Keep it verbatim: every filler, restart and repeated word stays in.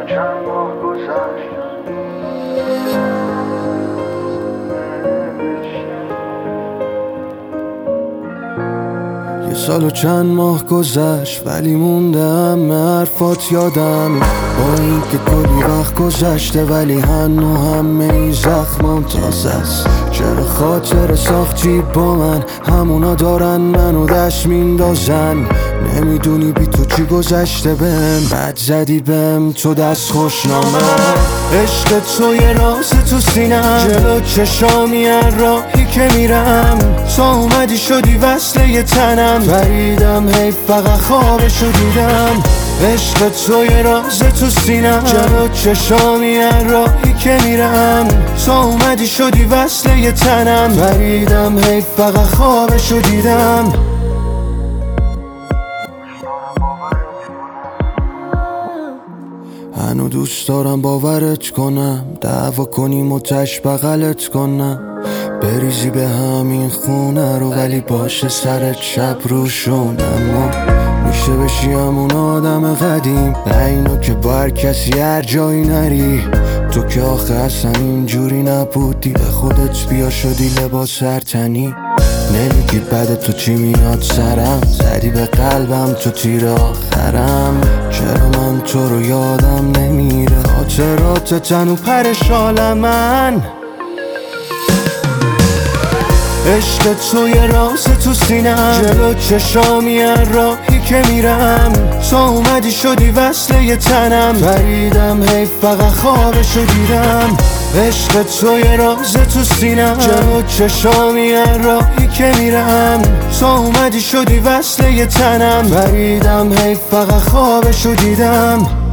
چند ماه گذشت یه سال و چند ماه گذشت ولی موندم حرفات یادم با این که کلی وقت گذشته ولی هنو همه این زخمام تازه است. چرا خاطر ساختی با من همونا دارن منو دست میندازن نمیدونی بی تو چی گذشته بهم بد زدی بهم تو دست خوشنامه عشق تو یه راز تو سینم جلو چشامی هر راهی که میرم تو اومدی شدی وصله یه تنم فریدم هی فقط خوابشو دیدم عشق تو یه راز تو سینم جلو چشامی هر راهی که میرم تو اومدی شدی وصله یه تنم فریدم هی فقط خوابشو دیدم هنو دوست دارم باورت کنم دعوا کنیم و تش بغلت کنم بریزی به همین خونه رو ولی باشه سرت شب روشون اما میشه بشی همون آدم قدیم اینو که با هر کسی هر جایی نری تو که آخه اصلا اینجوری نبودی به خودت بیا شدی لباس هر تنی نمیگی بعد تو چی میاد سرم زدی به قلبم تو تیر آخرم چرا من تو رو یادم نمیره خاطرات تن و پر شال من عشق تو یه راز تو سینم جلو چشامی هر راهی که میرم تو اومدی شدی وصله یه تنم فریدم هی فقط خوابشو دیدم عشق تو یه راز تو سینم جلو چشامی هر راهی که میرم تو اومدی شدی وصله یه تنم فریدم هی فقط خوابشو دیدم